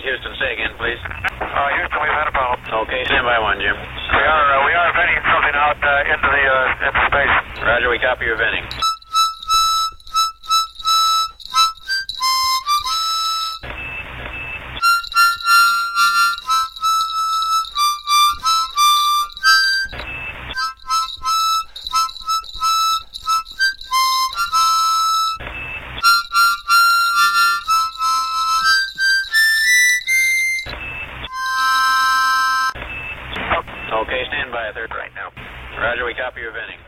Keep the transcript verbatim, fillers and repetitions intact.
is Houston. Say again, please. Uh, Houston, we've had a problem. Okay, stand by one, Jim. We are uh, we are venting something out uh, into the uh, into space. Roger, we copy your venting. Okay, stand by, third right now. Roger, we copy your venting.